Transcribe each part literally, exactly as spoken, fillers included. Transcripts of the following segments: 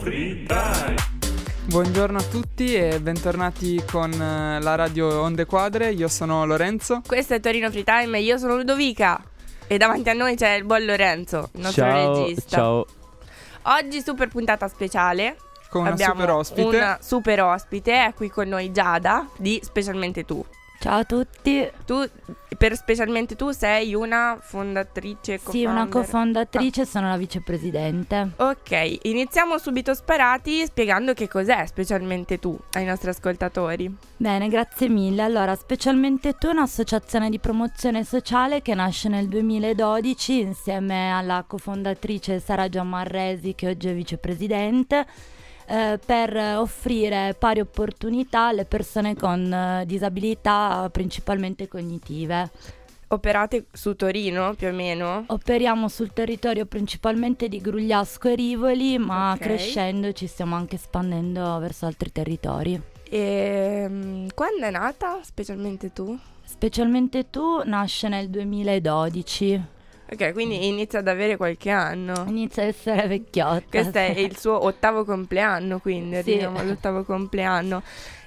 Freetime. Buongiorno a tutti e bentornati con eh, la radio Onde Quadre. Io sono Lorenzo. Questo è Torino Freetime e io sono Ludovica. E davanti a noi c'è il buon Lorenzo, il nostro ciao, regista. Ciao. Oggi super puntata speciale. Con una Abbiamo super ospite. una super ospite, è qui con noi Giada di Specialmente Tu. Ciao a tutti. Tu, per Specialmente Tu, sei una fondatrice, Sì, una co-founder? cofondatrice, ah. sono la vicepresidente. Ok, iniziamo subito sparati spiegando che cos'è Specialmente Tu ai nostri ascoltatori. Bene, grazie mille. Allora, Specialmente Tu è un'associazione di promozione sociale che nasce nel duemiladodici insieme alla cofondatrice Sara Giammarresi, che oggi è vicepresidente, Eh, per offrire pari opportunità alle persone con eh, disabilità principalmente cognitive. Operate su Torino più o meno? Operiamo sul territorio principalmente di Grugliasco e Rivoli, ma Ok. crescendo ci stiamo anche espandendo verso altri territori. E quando è nata Specialmente Tu? Specialmente Tu nasce nel duemiladodici. Ok, quindi inizia ad avere qualche anno. Inizia ad essere vecchiotta. Questo è il suo ottavo compleanno, quindi Sì. arriviamo all'ottavo compleanno.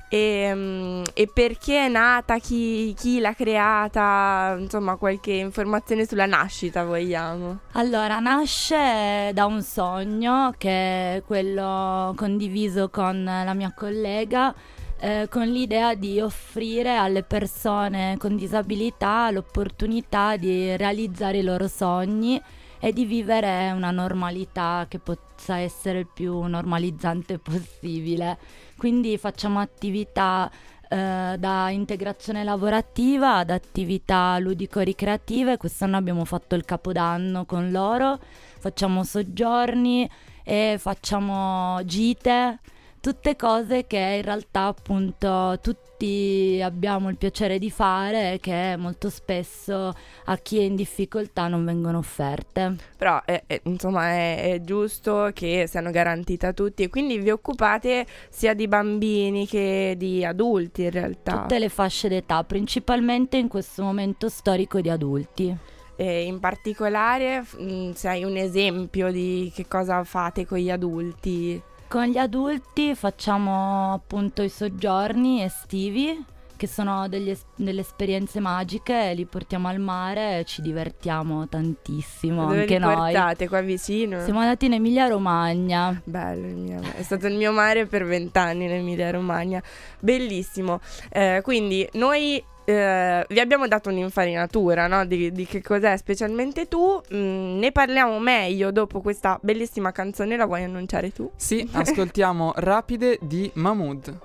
E, mm, e perché è nata, chi, chi l'ha creata, insomma qualche informazione sulla nascita vogliamo. Allora, nasce da un sogno che è quello condiviso con la mia collega, eh, con l'idea di offrire alle persone con disabilità l'opportunità di realizzare i loro sogni e di vivere una normalità che possa essere il più normalizzante possibile. Quindi facciamo attività eh, da integrazione lavorativa ad attività ludico-ricreative. Quest'anno abbiamo fatto il Capodanno con loro, facciamo soggiorni e facciamo gite, tutte cose che in realtà appunto tutti abbiamo il piacere di fare e che molto spesso a chi è in difficoltà non vengono offerte. Però è, è, insomma è, è giusto che siano garantite a tutti e quindi vi occupate sia di bambini che di adulti in realtà. Tutte le fasce d'età, principalmente in questo momento storico di adulti. E in particolare mh, se hai un esempio di che cosa fate con gli adulti. Con gli adulti facciamo appunto i soggiorni estivi, che sono degli es- delle esperienze magiche, li portiamo al mare e ci divertiamo tantissimo. Dove anche li noi. portate? Qua vicino? Siamo andati in Emilia Romagna. Bello, il mio, è stato il mio mare per vent'anni in Emilia Romagna. Bellissimo. Eh, quindi noi eh, vi abbiamo dato un'infarinatura, no? di, di che cos'è Specialmente Tu. Mm, ne parliamo meglio dopo questa bellissima canzone. La vuoi annunciare tu? Sì, ascoltiamo Rapide di Mahmood.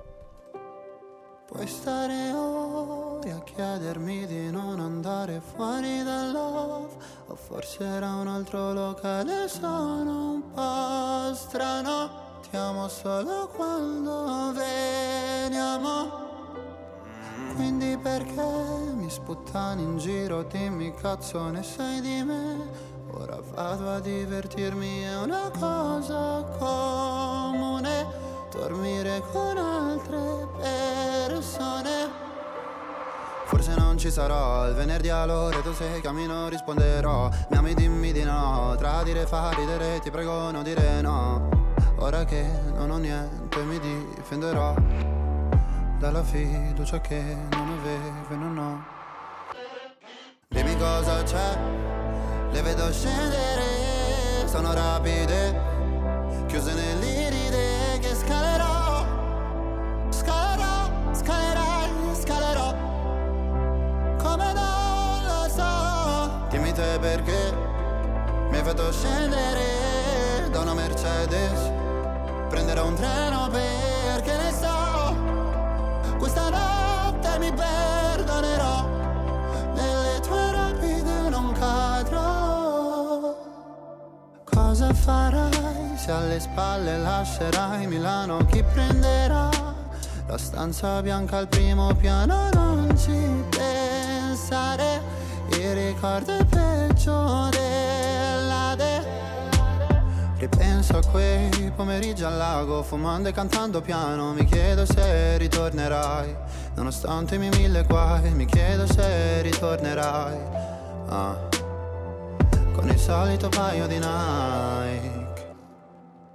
Puoi stare ore a chiedermi di non andare fuori dal love, o forse era un altro locale, sono un po' strano, ti amo solo quando veniamo. Quindi perché mi sputtani in giro, dimmi cazzo ne sai di me, ora vado a divertirmi, è una cosa comune, dormire con altre persone. Forse non ci sarò il venerdì all'ora, tu se cammino risponderò, mi ami dimmi di no, tradire fa ridere, ti prego non dire no, ora che non ho niente mi difenderò dalla fiducia che non avevo e non ho. Dimmi cosa c'è, le vedo scendere, sono rapide, chiuse nell'iride che scalerò, scalerò, scalerai, scalerò, come non lo so. Dimmi te perché mi hai fatto scendere da una Mercedes, prenderò un treno perché ne so, questa notte mi perdonerò, nelle tue rapide non cadrò. Cosa farai se alle spalle lascerai Milano? Chi prenderà la stanza bianca al primo piano? Non ci pensare, il ricordo è peggio della de. Ripenso a quei pomeriggi al lago, fumando e cantando piano. Mi chiedo se ritornerai, nonostante i miei mille guai. Mi chiedo se ritornerai, ah, con il solito paio di Nike. Dimmi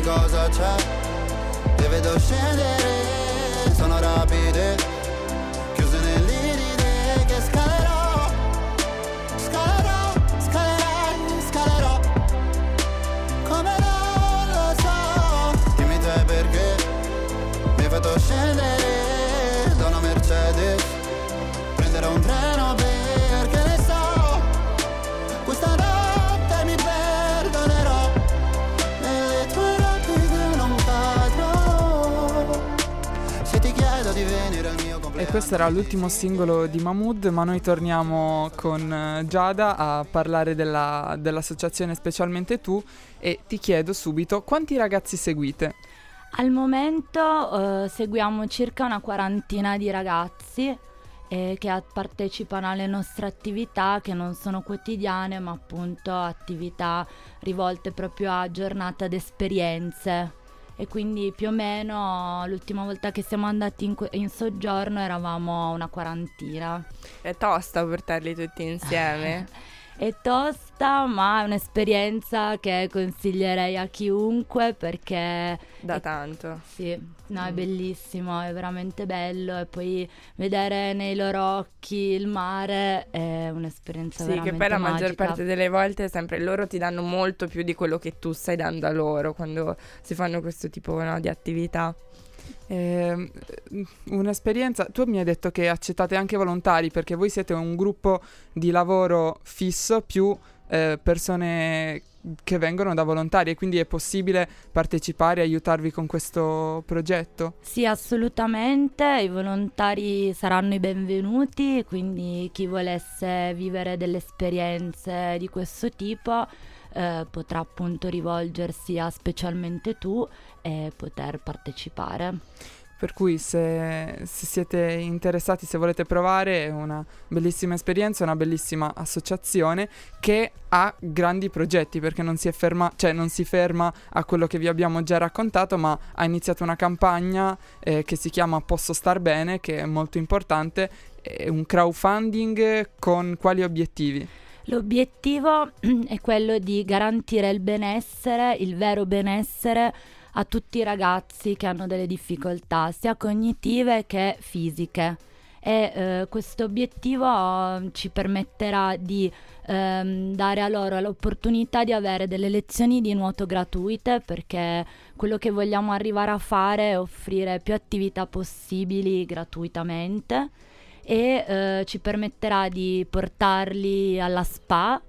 cosa c'è, le vedo scendere, sono rapide, chiuse nell'iride che scalerò, scalerò, scalerai, scalerò, come non lo so. Dimmi te perché mi hai fatto scendere da una Mercedes, prenderò un treno perché ne so, questa notte mi perdonerò, nelle tue rapide non cadrò, se ti chiedo di venire al mio compleanno. E questo era l'ultimo singolo di Mahmood, ma noi torniamo con eh, Giada a parlare della, dell'associazione Specialmente Tu, e ti chiedo subito quanti ragazzi seguite? Al momento eh, seguiamo circa una quarantina di ragazzi eh, che a- partecipano alle nostre attività, che non sono quotidiane ma appunto attività rivolte proprio a giornata d'esperienze, e quindi più o meno l'ultima volta che siamo andati in, que- in soggiorno eravamo una quarantina. È tosta portarli tutti insieme. È tosta, ma è un'esperienza che consiglierei a chiunque, perché Da è- tanto. sì, no, è Mm. bellissimo, è veramente bello, e poi vedere nei loro occhi il mare è un'esperienza Sì, veramente che poi la maggior magica. parte delle volte è sempre loro ti danno molto più di quello che tu stai dando a loro quando si fanno questo tipo, no, di attività. Ehm, un'esperienza, tu mi hai detto che accettate anche volontari, perché voi siete un gruppo di lavoro fisso più eh, persone che vengono da volontari, e quindi è possibile partecipare e aiutarvi con questo progetto? Sì, assolutamente, i volontari saranno i benvenuti, quindi chi volesse vivere delle esperienze di questo tipo eh, potrà appunto rivolgersi a Specialmente Tu e poter partecipare. Per cui se, se siete interessati, se volete provare, è una bellissima esperienza, una bellissima associazione che ha grandi progetti, perché non si è ferma, cioè non si ferma a quello che vi abbiamo già raccontato, ma ha iniziato una campagna eh, che si chiama Posso star bene, che è molto importante, è un crowdfunding con quali obiettivi? L'obiettivo è quello di garantire il benessere, il vero benessere, a tutti i ragazzi che hanno delle difficoltà, sia cognitive che fisiche. E eh, questo obiettivo eh, ci permetterà di ehm, dare a loro l'opportunità di avere delle lezioni di nuoto gratuite, perché quello che vogliamo arrivare a fare è offrire più attività possibili gratuitamente, e eh, ci permetterà di portarli alla spa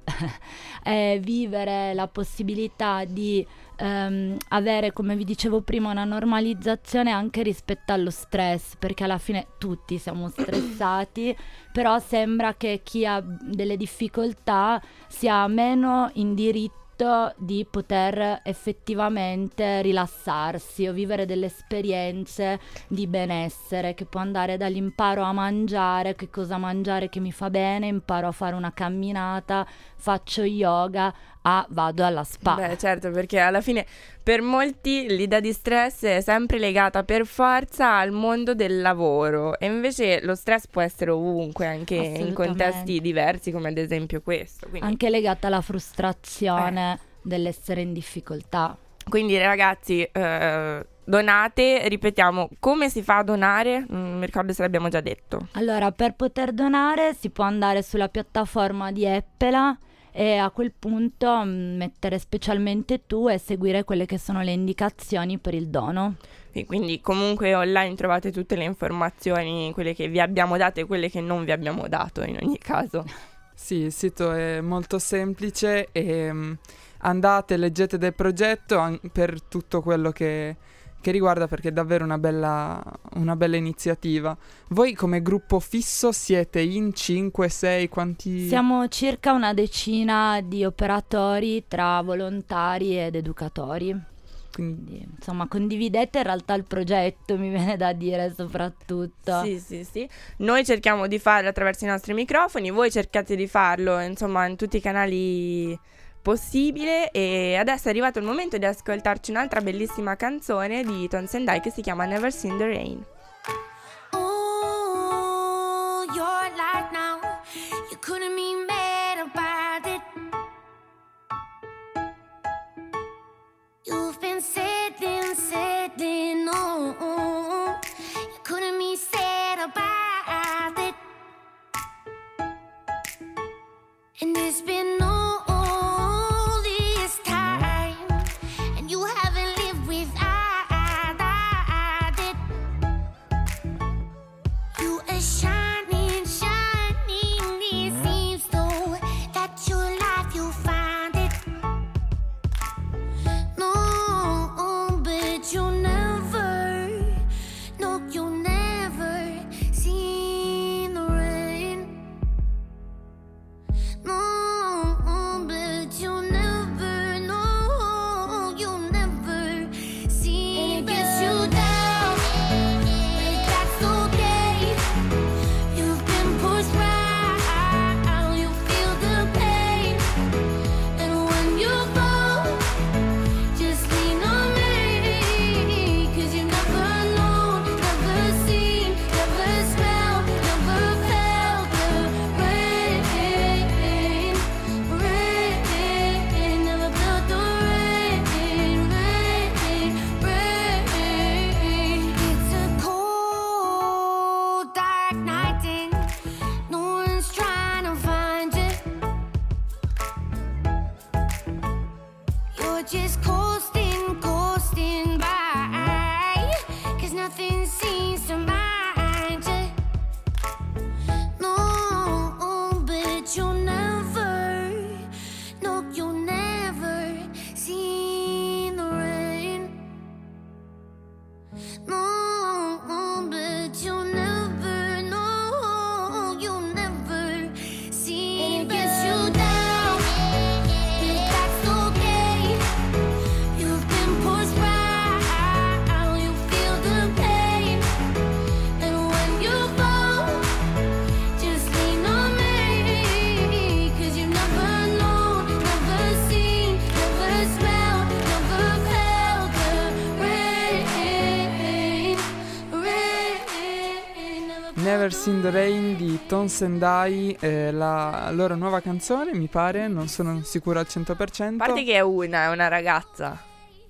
e vivere la possibilità di ehm, avere, come vi dicevo prima, una normalizzazione anche rispetto allo stress, perché alla fine tutti siamo stressati, però sembra che chi ha delle difficoltà sia meno in diritto di poter effettivamente rilassarsi o vivere delle esperienze di benessere, che può andare dall'imparo a mangiare, che cosa mangiare che mi fa bene, imparo a fare una camminata, faccio yoga, a vado alla spa. Beh, certo, perché alla fine per molti l'idea di stress è sempre legata per forza al mondo del lavoro, e invece lo stress può essere ovunque, anche in Assolutamente. contesti diversi, come ad esempio questo. Quindi, Anche legata alla frustrazione dell'essere in difficoltà. quindi ragazzi, eh, donate, ripetiamo, come si fa a donare? Non mi ricordo se l'abbiamo già detto. Allora, per poter donare si può andare sulla piattaforma di Eppela e a quel punto mh, mettere Specialmente Tu e seguire quelle che sono le indicazioni per il dono. E quindi comunque online trovate tutte le informazioni, quelle che vi abbiamo dato e quelle che non vi abbiamo dato in ogni caso. Sì, il sito è molto semplice e mm, andate, leggete del progetto an- per tutto quello che, che riguarda, perché è davvero una bella, una bella iniziativa. Voi come gruppo fisso siete in cinque, sei, quanti? Siamo circa una decina di operatori tra volontari ed educatori. Quindi, Quindi, insomma, condividete in realtà il progetto, mi viene da dire soprattutto. Sì, sì, sì. Noi cerchiamo di farlo attraverso i nostri microfoni, voi cercate di farlo, insomma, in tutti i canali possibili. E adesso è arrivato il momento di ascoltarci un'altra bellissima canzone di Tones and I che si chiama Never Seen the Rain. Ooh, your life now. You couldn't be mad about it. You've been said Never Seen the Rain di Tones and I, eh, la loro nuova canzone, mi pare, non sono sicura al cento per cento. A parte che è una, è una ragazza.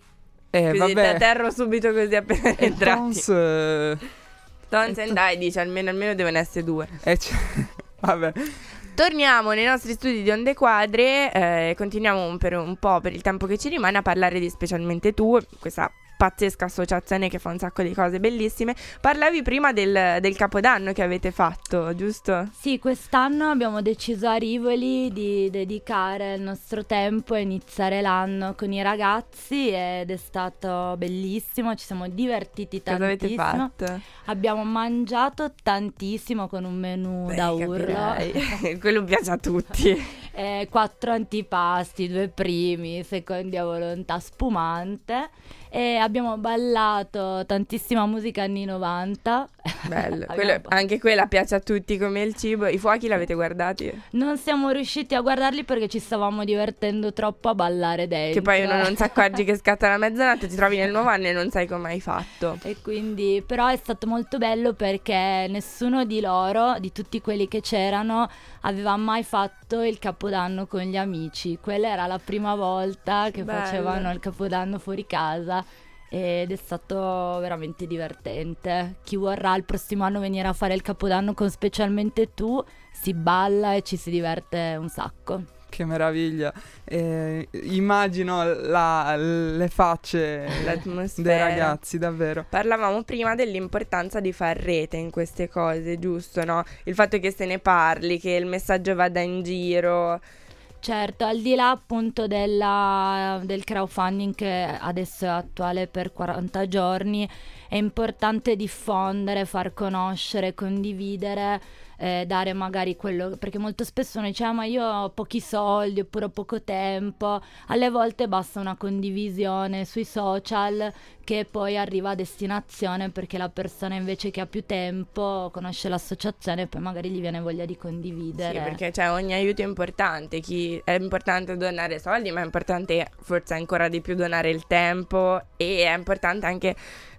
Eh, Così vabbè. ti atterro subito così appena E entrati. Tones, eh, Tones and I dice almeno, almeno devono essere due. eh, c- vabbè. Torniamo nei nostri studi di Onde Quadre, eh, continuiamo per un po', per il tempo che ci rimane, a parlare di Specialmente Tu, questa pazzesca associazione che fa un sacco di cose bellissime. Parlavi prima del, del Capodanno che avete fatto, giusto? Sì, quest'anno abbiamo deciso a Rivoli di dedicare il nostro tempo e iniziare l'anno con i ragazzi ed è stato bellissimo, ci siamo divertiti Cosa avete tantissimo. fatto? Abbiamo mangiato tantissimo con un menù Beh, da urlo. capirai. Quello piace a tutti. Eh, quattro antipasti, due primi, secondi a volontà, spumante. E abbiamo ballato tantissima musica anni novanta. Bello, Abbiamo quello- ba- anche quella piace a tutti come il cibo. I fuochi l'avete guardati? Non siamo riusciti a guardarli perché ci stavamo divertendo troppo a ballare dentro. Che poi uno non si accorge che scatta la mezzanotte, ti trovi nel nuovo anno e non sai come hai fatto. E quindi, però è stato molto bello perché nessuno di loro, di tutti quelli che c'erano, aveva mai fatto il Capodanno con gli amici. Quella era la prima volta che Bello. facevano il Capodanno fuori casa ed è stato veramente divertente. Chi vorrà il prossimo anno venire a fare il Capodanno con Specialmente Tu, si balla e ci si diverte un sacco. Che meraviglia. Eh, immagino la- le facce L'atmosfera. dei ragazzi, davvero. Parlavamo prima dell'importanza di far rete in queste cose, giusto, no? Il fatto che se ne parli, che il messaggio vada in giro. Certo, al di là appunto della, del crowdfunding che adesso è attuale per quaranta giorni, è importante diffondere, far conoscere, condividere, eh, dare magari quello, perché molto spesso noi diciamo ma io ho pochi soldi oppure ho poco tempo, alle volte basta una condivisione sui social che poi arriva a destinazione perché la persona invece che ha più tempo conosce l'associazione e poi magari gli viene voglia di condividere. Sì, perché cioè, ogni aiuto è importante. Chi è importante donare soldi, ma è importante forse ancora di più donare il tempo e è importante anche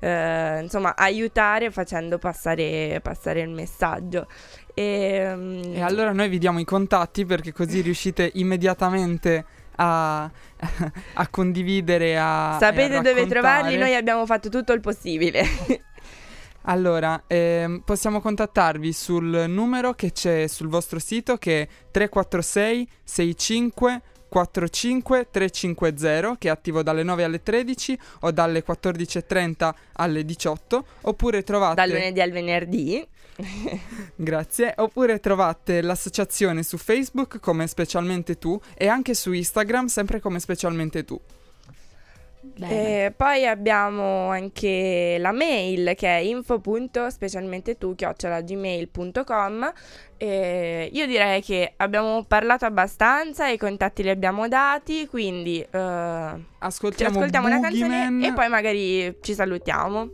eh, insomma aiutare facendo passare, passare il messaggio. E, um, E allora noi vi diamo i contatti perché così riuscite immediatamente a, a condividere, a sapete e a dove raccontare. trovarli? Noi abbiamo fatto tutto il possibile. Allora, ehm, possiamo contattarvi sul numero che c'è sul vostro sito, che è tre quattro sei sei cinque quattro cinque tre cinque zero, che è attivo dalle nove alle tredici o dalle quattordici e trenta alle diciotto, oppure trovate Dal lunedì al venerdì. Grazie. Oppure trovate l'associazione su Facebook come Specialmente Tu e anche su Instagram sempre come Specialmente Tu. Bene. E poi abbiamo anche la mail che è info punto specialmente tu chiocciola gmail punto com. E io direi che abbiamo parlato abbastanza, i contatti li abbiamo dati, quindi eh, ci Ascoltiamo, ascoltiamo una canzone Boogeyman. e poi magari ci salutiamo.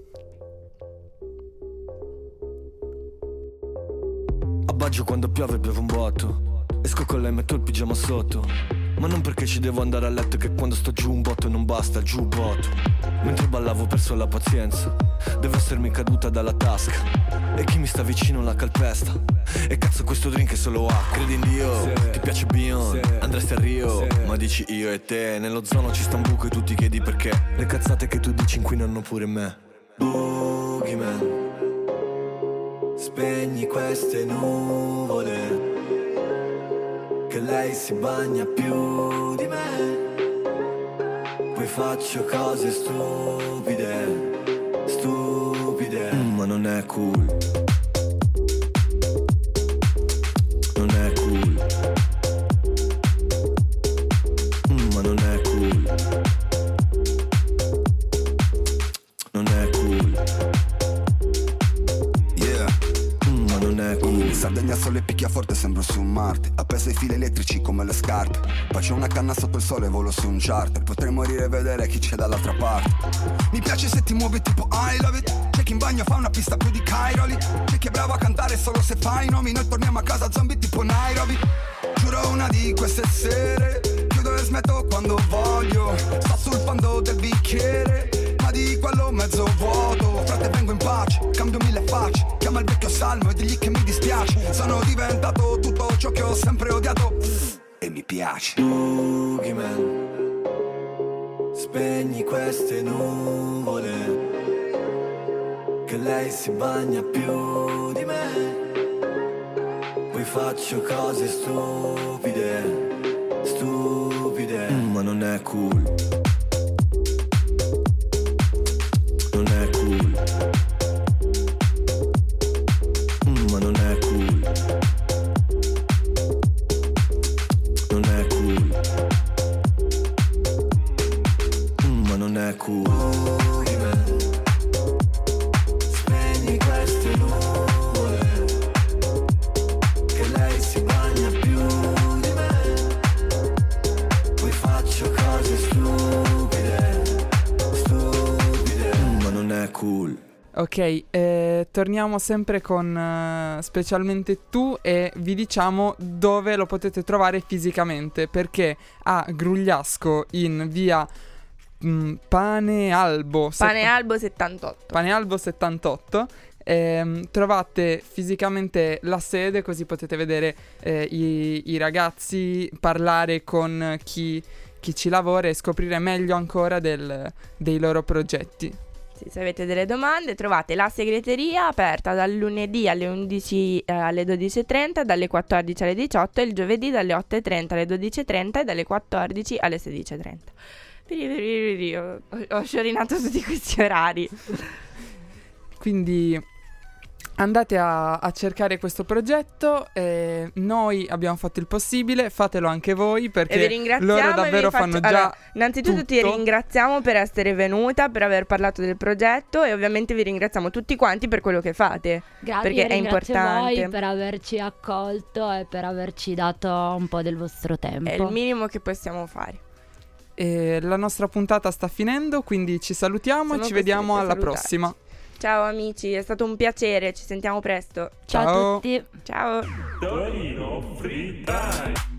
A Baggio quando piove piove un botto. Esco con lei, metto il pigiama sotto. Ma non perché ci devo andare a letto, che quando sto giù un botto non basta, giù botto. Mentre ballavo ho perso la pazienza, deve essermi caduta dalla tasca. E chi mi sta vicino la calpesta. E cazzo questo drink è solo acqua. Credi in Dio, sì. Ti piace Bion, sì. Andresti a Rio, sì. Ma dici io e te. Nello zono ci sta un buco e tu ti chiedi perché. Le cazzate che tu dici inquinano pure me. Boogeyman, spegni queste nuvole, che lei si bagna più di me. Poi faccio cose stupide, stupide, mm, ma non è cool. Non è cool. Mm, ma non è cool. Non è cool. Yeah. Mm, ma non è cool. In Sardegna sole picchia forte, sembro su Marte. Appeso ai fili elettrici come le scarpe. Faccio una canna sotto il sole, volo su un charter. Potrei morire e vedere chi c'è dall'altra parte. Mi piace se ti muovi tipo I love it. C'è chi in bagno fa una pista più di Cairoli. C'è chi è bravo a cantare solo se fa i nomi. Noi torniamo a casa zombie tipo Nairobi. Giuro una di queste sere chiudo e smetto quando voglio. Sto sul fondo del bicchiere, ma di quello mezzo vuoto. Frate vengo in pace, cambio mille facce. Chiama il vecchio salmo e digli che sempre odiato e mi piace. Boogeyman, spegni queste nuvole, che lei si bagna più di me. Poi faccio cose stupide, stupide, mm, ma non è cool. Non è cool. Mm, ma non è cool. Non è cool. Mm, ma non è cool. Spegni queste nuvole, che lei si bagna più di me. Poi faccio cose stupide, stupide, mm, ma non è cool. Ok, eh, torniamo sempre con eh, specialmente tu e vi diciamo dove lo potete trovare fisicamente, perché a Grugliasco in via mh, Panealbo Panealbo settantotto. Panealbo settantotto ehm, trovate fisicamente la sede, così potete vedere eh, i, i ragazzi, parlare con chi, chi ci lavora e scoprire meglio ancora del, dei loro progetti. Sì, se avete delle domande trovate la segreteria aperta dal lunedì alle undici eh, alle dodici e trenta, dalle quattordici alle diciotto, e il giovedì dalle otto e trenta alle dodici e trenta e dalle quattordici alle sedici e trenta. Ho, ho sciorinato tutti questi orari. Quindi andate a, a cercare questo progetto, eh, noi abbiamo fatto il possibile, fatelo anche voi, perché e vi ringraziamo loro e vi davvero faccio- fanno già allora, innanzitutto ti tutto. ringraziamo per essere venuta, per aver parlato del progetto, e ovviamente vi ringraziamo tutti quanti per quello che fate. Grazie, perché è ringrazio importante. voi per averci accolto e per averci dato un po' del vostro tempo. È il minimo che possiamo fare. E la nostra puntata sta finendo, quindi ci salutiamo Siamo e ci vediamo costretti a alla salutarci. prossima. Ciao amici, è stato un piacere, ci sentiamo presto. Ciao Ciao. a tutti. Ciao. Torino Free Time.